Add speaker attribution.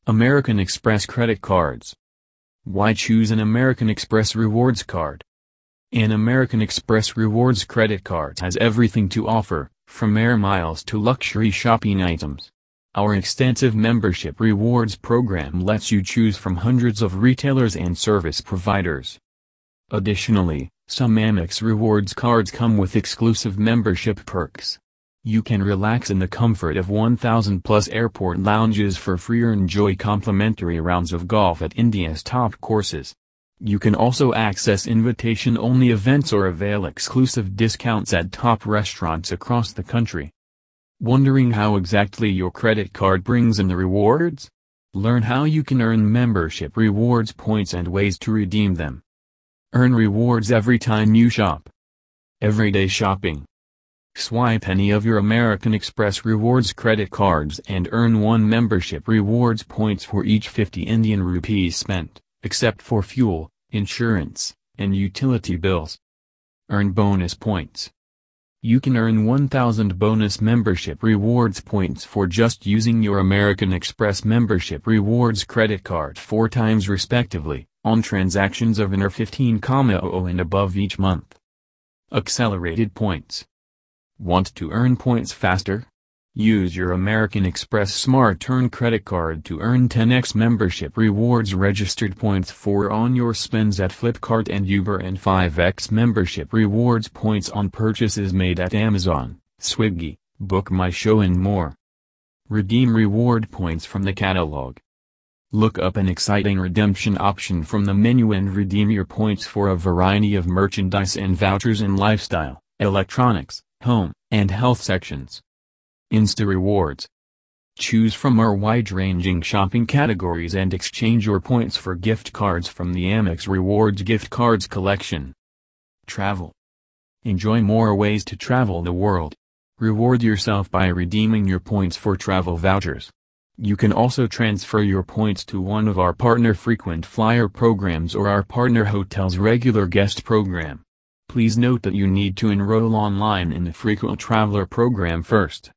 Speaker 1: American Express credit cards. Why choose an American Express rewards card? An American Express rewards credit card has everything to offer, from air miles to luxury shopping items. Our extensive membership rewards program lets you choose from hundreds of retailers and service providers. Additionally, some Amex rewards cards come with exclusive membership perks. You can relax in the comfort of 1,000+ airport lounges for free or enjoy complimentary rounds of golf at India's top courses. You can also access invitation-only events or avail exclusive discounts at top restaurants across the country. Wondering how exactly your credit card brings in the rewards? Learn how you can earn membership rewards points and ways to redeem them. Earn rewards every time you shop. Everyday shopping. Swipe any of your American Express rewards credit cards and earn 1 membership rewards points for each 50 Indian rupees spent, except for fuel, insurance, and utility bills. Earn bonus points. You can earn 1,000 bonus membership rewards points for just using your American Express membership rewards credit card 4 times respectively, on transactions of under 15,000 and above each month. Accelerated points. Want to earn points faster? Use your American Express Smart Earn credit card to earn 10x membership rewards registered points for on your spends at Flipkart and Uber and 5x membership rewards points on purchases made at Amazon, Swiggy, BookMyShow and more. Redeem reward points from the catalog. Look up an exciting redemption option from the menu and redeem your points for a variety of merchandise and vouchers in lifestyle, electronics, home, and health sections. Insta Rewards. Choose from our wide-ranging shopping categories and exchange your points for gift cards from the Amex Rewards gift cards collection. Travel. Enjoy more ways to travel the world. Reward yourself by redeeming your points for travel vouchers. You can also transfer your points to one of our partner frequent flyer programs or our partner hotels regular guest program. Please note that you need to enroll online in the frequent traveler program first.